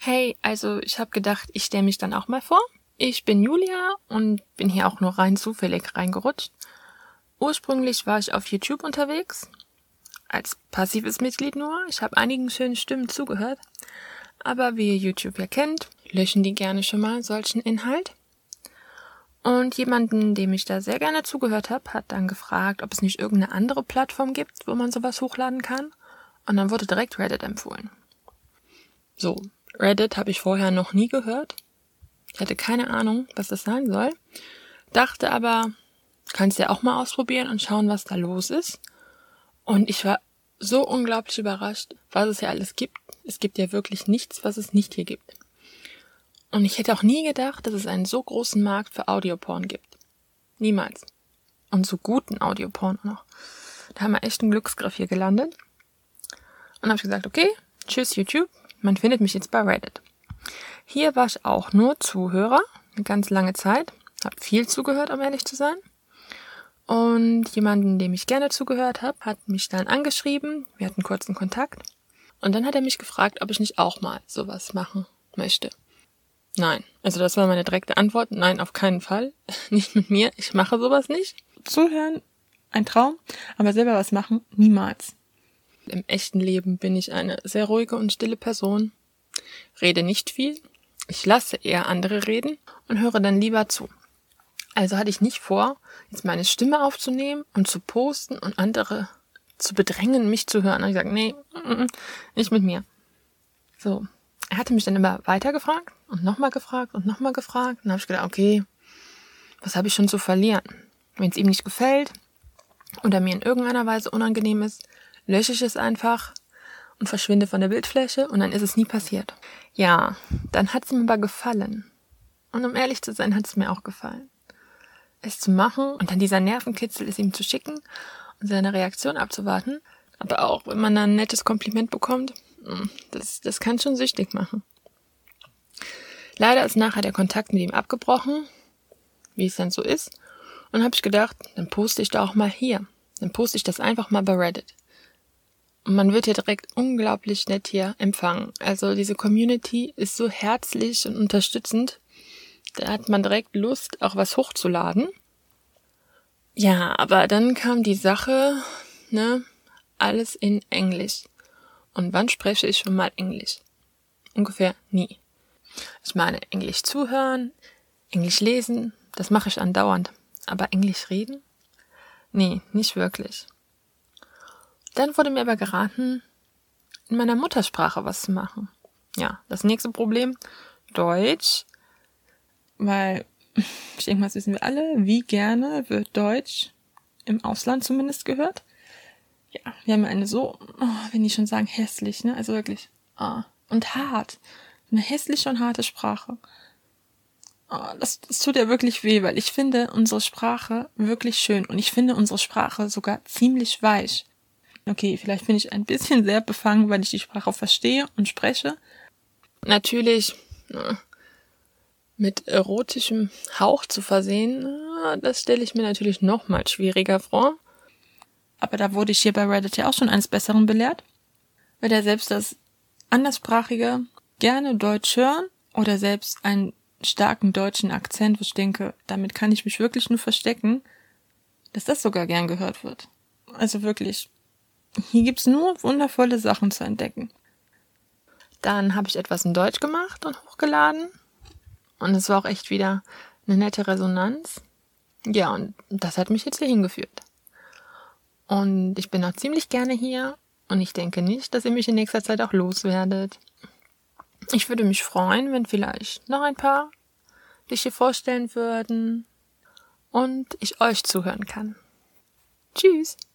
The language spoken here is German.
Hey, also ich habe gedacht, ich stelle mich dann auch mal vor. Ich bin Julia und bin hier auch nur rein zufällig reingerutscht. Ursprünglich war ich auf YouTube unterwegs, als passives Mitglied nur. Ich habe einigen schönen Stimmen zugehört. Aber wie ihr YouTube ja kennt, löschen die gerne schon mal solchen Inhalt. Und jemanden, dem ich da sehr gerne zugehört habe, hat dann gefragt, ob es nicht irgendeine andere Plattform gibt, wo man sowas hochladen kann. Und dann wurde direkt Reddit empfohlen. So, Reddit habe ich vorher noch nie gehört. Ich hatte keine Ahnung, was das sein soll. Dachte aber, kannst ja auch mal ausprobieren und schauen, was da los ist. Und ich war so unglaublich überrascht, was es ja alles gibt. Es gibt ja wirklich nichts, was es nicht hier gibt. Und ich hätte auch nie gedacht, dass es einen so großen Markt für Audioporn gibt. Niemals. Und so guten Audioporn noch. Da haben wir echt einen Glücksgriff hier gelandet. Und habe ich gesagt, okay, tschüss YouTube, man findet mich jetzt bei Reddit. Hier war ich auch nur Zuhörer, eine ganz lange Zeit. Habe viel zugehört, um ehrlich zu sein. Und jemanden, dem ich gerne zugehört habe, hat mich dann angeschrieben. Wir hatten kurzen Kontakt. Und dann hat er mich gefragt, ob ich nicht auch mal sowas machen möchte. Nein. Also das war meine direkte Antwort. Nein, auf keinen Fall. Nicht mit mir. Ich mache sowas nicht. Zuhören, ein Traum. Aber selber was machen, niemals. Im echten Leben bin ich eine sehr ruhige und stille Person. Rede nicht viel. Ich lasse eher andere reden und höre dann lieber zu. Also hatte ich nicht vor, jetzt meine Stimme aufzunehmen und zu posten und andere zu bedrängen, mich zu hören. Und ich sage, nee, nicht mit mir. So. Er hatte mich dann immer weiter gefragt und nochmal gefragt und nochmal gefragt. Und dann habe ich gedacht, okay, was habe ich schon zu verlieren? Wenn es ihm nicht gefällt oder mir in irgendeiner Weise unangenehm ist, lösche ich es einfach und verschwinde von der Bildfläche und dann ist es nie passiert. Ja, dann hat es ihm aber gefallen. Und um ehrlich zu sein, hat es mir auch gefallen. Es zu machen und dann dieser Nervenkitzel, es ihm zu schicken und seine Reaktion abzuwarten. Aber auch, wenn man dann ein nettes Kompliment bekommt, das kann schon süchtig machen. Leider ist nachher der Kontakt mit ihm abgebrochen, wie es dann so ist. Und habe ich gedacht, dann poste ich da auch mal hier. Dann poste ich das einfach mal bei Reddit. Und man wird ja direkt unglaublich nett hier empfangen. Also diese Community ist so herzlich und unterstützend. Da hat man direkt Lust, auch was hochzuladen. Ja, aber dann kam die Sache, alles in Englisch. Und wann spreche ich schon mal Englisch? Ungefähr nie. Ich meine, Englisch zuhören, Englisch lesen, das mache ich andauernd. Aber Englisch reden? Nee, nicht wirklich. Dann wurde mir aber geraten, in meiner Muttersprache was zu machen. Ja, das nächste Problem, Deutsch. Weil, ich denke mal, das wissen wir alle, wie gerne wird Deutsch im Ausland zumindest gehört. Ja, wir haben eine so, wenn ich schon sagen, hässlich, also wirklich, und hart. Eine hässliche und harte Sprache. Das tut ja wirklich weh, weil ich finde unsere Sprache wirklich schön und ich finde unsere Sprache sogar ziemlich weich. Okay, vielleicht bin ich ein bisschen sehr befangen, weil ich die Sprache verstehe und spreche. Natürlich mit erotischem Hauch zu versehen, das stelle ich mir natürlich noch mal schwieriger vor. Aber da wurde ich hier bei Reddit ja auch schon eines Besseren belehrt, weil ja selbst das Anderssprachige gerne Deutsch hören oder selbst einen starken deutschen Akzent, wo ich denke, damit kann ich mich wirklich nur verstecken, dass das sogar gern gehört wird. Also wirklich, hier gibt's nur wundervolle Sachen zu entdecken. Dann habe ich etwas in Deutsch gemacht und hochgeladen. Und es war auch echt wieder eine nette Resonanz. Ja, und das hat mich jetzt hier hingeführt. Und ich bin auch ziemlich gerne hier. Und ich denke nicht, dass ihr mich in nächster Zeit auch loswerdet. Ich würde mich freuen, wenn vielleicht noch ein paar sich hier vorstellen würden und ich euch zuhören kann. Tschüss!